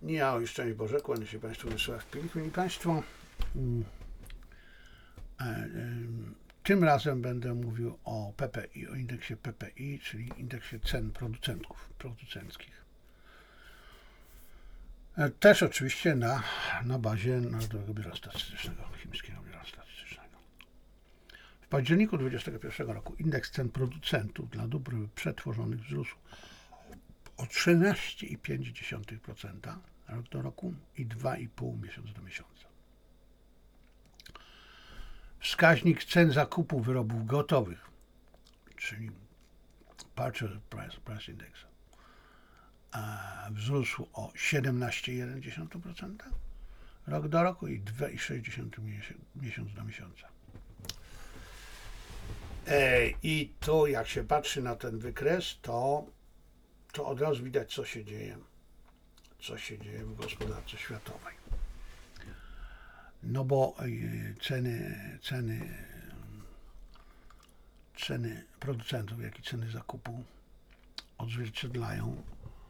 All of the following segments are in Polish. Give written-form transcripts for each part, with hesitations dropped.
Ja już szczęść Boże, kłaniam się Państwu, Wiesław Pilik. Mili Państwo, tym razem będę mówił o PPI, o indeksie PPI, czyli indeksie cen producenckich. Też oczywiście na bazie Narodowego Biura Statystycznego, Chińskiego Biura Statystycznego. W październiku 2021 roku indeks cen producentów dla dóbr przetworzonych wzrósł o 13,5% rok do roku i 2,5 miesiąc do miesiąca. Wskaźnik cen zakupu wyrobów gotowych, czyli Purchase Price Index, wzrósł o 17,1% rok do roku i 2,6 miesiąc do miesiąca. I tu jak się patrzy na ten wykres, to od razu widać, co się dzieje w gospodarce światowej. No bo ceny producentów, jak i ceny zakupu odzwierciedlają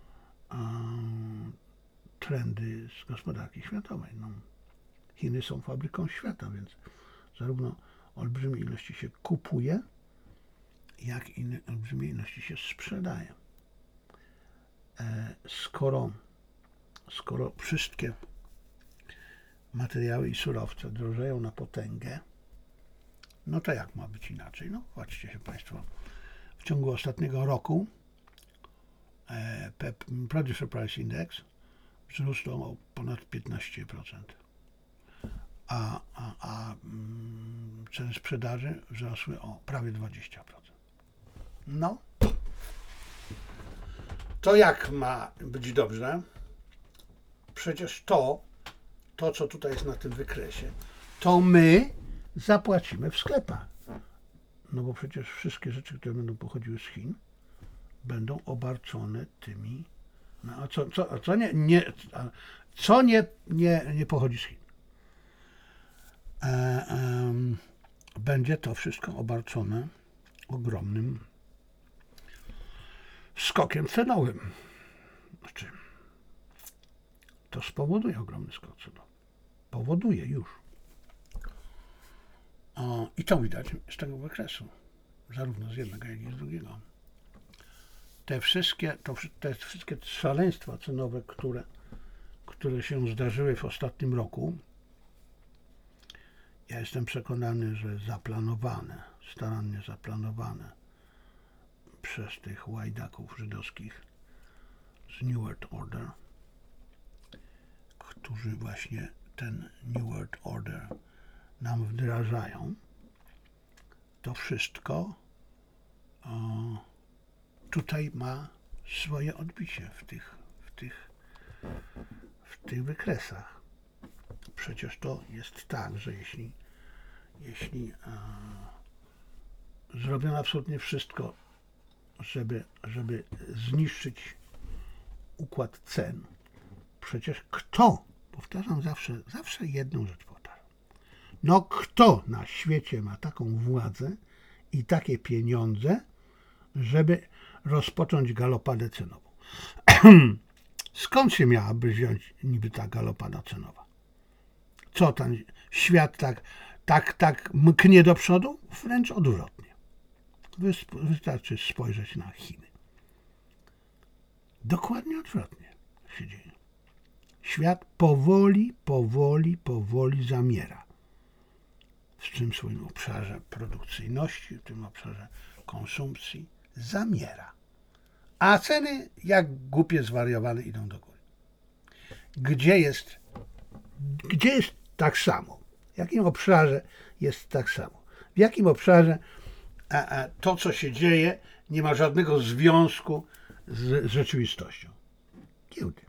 trendy z gospodarki światowej. No, Chiny są fabryką świata, więc zarówno olbrzymie ilości się kupuje, jak i olbrzymie ilości się sprzedaje. Skoro wszystkie materiały i surowce drożeją na potęgę, no to jak ma być inaczej? No patrzcie się Państwo, w ciągu ostatniego roku Producer Price Index wzrósł o ponad 15%, a ceny sprzedaży wzrosły o prawie 20%. No, to jak ma być dobrze? Przecież to, co tutaj jest na tym wykresie, to my zapłacimy w sklepach. No bo przecież wszystkie rzeczy, które będą pochodziły z Chin, będą obarczone tymi. No a co nie pochodzi z Chin? Będzie to wszystko obarczone ogromnym skokiem cenowym. Znaczy, to spowoduje ogromny skok cenowy. Powoduje już. I to widać z tego wykresu. Zarówno z jednego, jak i z drugiego. Te wszystkie szaleństwa cenowe, które się zdarzyły w ostatnim roku, ja jestem przekonany, że starannie zaplanowane przez tych łajdaków żydowskich z New World Order, którzy właśnie ten New World Order nam wdrażają, to wszystko tutaj ma swoje odbicie w tych wykresach. Przecież to jest tak, że jeśli zrobiono absolutnie wszystko, żeby zniszczyć układ cen, przecież powtarzam zawsze jedną rzecz powtarzam, no kto na świecie ma taką władzę i takie pieniądze, żeby rozpocząć galopadę cenową? Skąd się miałaby wziąć niby ta galopada cenowa? Co ten świat tak mknie do przodu? Wręcz odwrotnie. Wystarczy spojrzeć na Chiny. Dokładnie odwrotnie się dzieje. Świat powoli zamiera. W tym swoim obszarze produkcyjności, w tym obszarze konsumpcji zamiera. A ceny jak głupie zwariowane idą do góry. Gdzie jest tak samo? W jakim obszarze jest tak samo? W jakim obszarze to, co się dzieje, nie ma żadnego związku z rzeczywistością? Giełdy.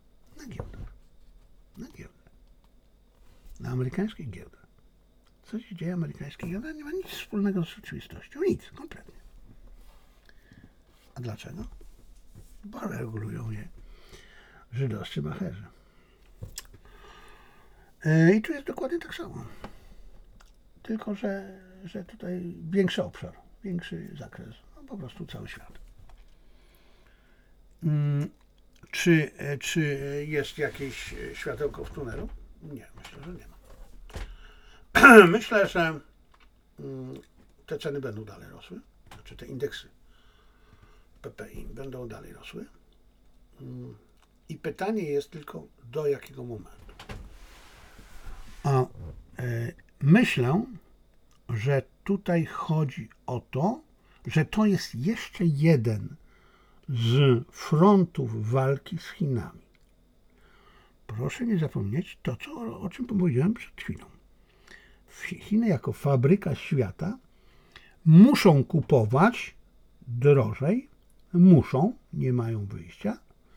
Na amerykańskiej giełdach. Co się dzieje amerykańskiej giełdach? Nie ma nic wspólnego z rzeczywistością. Nic, kompletnie. A dlaczego? Bo regulują je żydowscy macherzy. I tu jest dokładnie tak samo. Tylko, że tutaj większy obszar, większy zakres. No, po prostu cały świat. Czy jest jakieś światełko w tunelu? Nie, myślę, że nie ma. Myślę, że te ceny będą dalej rosły, znaczy te indeksy PPI będą dalej rosły. I pytanie jest tylko, do jakiego momentu. Myślę, że tutaj chodzi o to, że to jest jeszcze jeden z frontów walki z Chinami. Proszę nie zapomnieć to, o czym powiedziałem przed chwilą. Chiny jako fabryka świata muszą kupować drożej, nie mają wyjścia.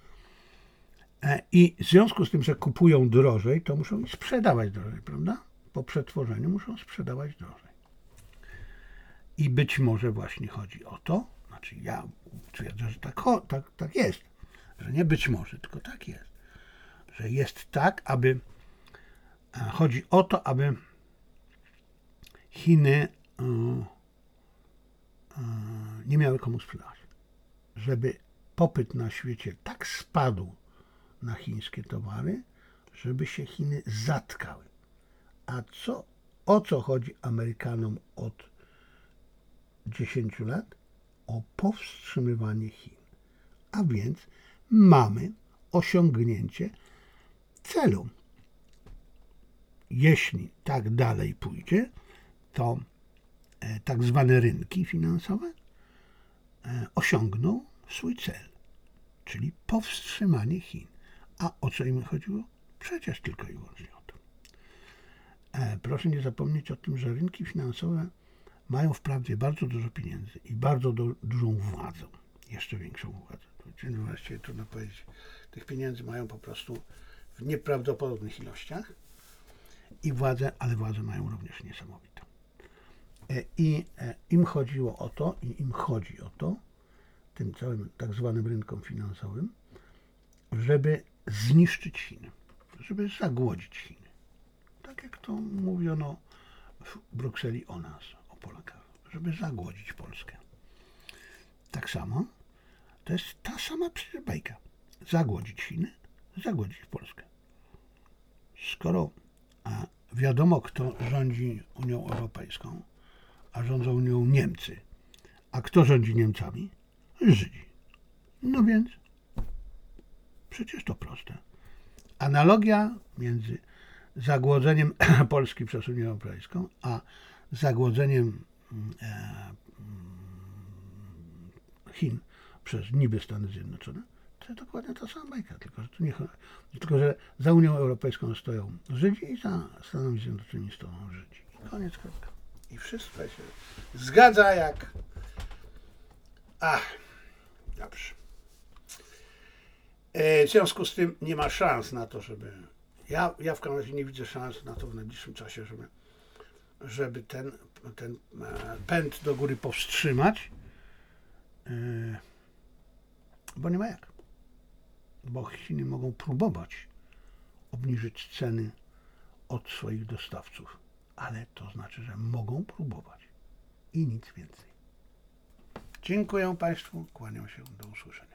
I w związku z tym, że kupują drożej, to muszą i sprzedawać drożej, prawda? Po przetworzeniu muszą sprzedawać drożej. I być może właśnie chodzi o to, znaczy ja twierdzę, że tak jest, że nie być może, tylko tak jest, że jest tak, chodzi o to, aby Chiny nie miały komu sprzedawać. Żeby popyt na świecie tak spadł na chińskie towary, żeby się Chiny zatkały. A o co chodzi Amerykanom od 10 lat? O powstrzymywanie Chin. A więc mamy osiągnięcie celu. Jeśli tak dalej pójdzie, to tak zwane rynki finansowe osiągną swój cel, czyli powstrzymanie Chin. A o co im chodziło? Przecież tylko i wyłącznie o to. Proszę nie zapomnieć o tym, że rynki finansowe mają wprawdzie bardzo dużo pieniędzy i bardzo dużą władzę, jeszcze większą władzę. Czyli właściwie trudno powiedzieć, tych pieniędzy mają po prostu w nieprawdopodobnych ilościach ale władzę mają również niesamowitą. I im chodziło o to, i im chodzi o to, tym całym tak zwanym rynkom finansowym, żeby zniszczyć Chiny, żeby zagłodzić Chiny. Tak jak to mówiono w Brukseli o nas, o Polakach, żeby zagłodzić Polskę. Tak samo, to jest ta sama przecież bajka. Zagłodzić Chiny, zagłodzić Polskę. Skoro wiadomo, kto rządzi Unią Europejską, a rządzą nią Niemcy, a kto rządzi Niemcami? Żydzi. No więc przecież to proste. Analogia między zagłodzeniem Polski przez Unię Europejską, a zagłodzeniem Chin przez niby Stany Zjednoczone, to jest dokładnie ta sama bajka, tylko że za Unią Europejską stoją Żydzi i za Stanami Zjednoczonymi stoją Żydzi. Koniec, kropka. I wszystko się zgadza jak... Dobrze. W związku z tym nie ma szans na to, żeby... Ja w każdym razie nie widzę szans na to w najbliższym czasie, żeby ten pęd do góry powstrzymać, bo nie ma jak. Bo Chiny mogą próbować obniżyć ceny od swoich dostawców, ale to znaczy, że mogą próbować i nic więcej. Dziękuję Państwu, kłaniam się, do usłyszenia.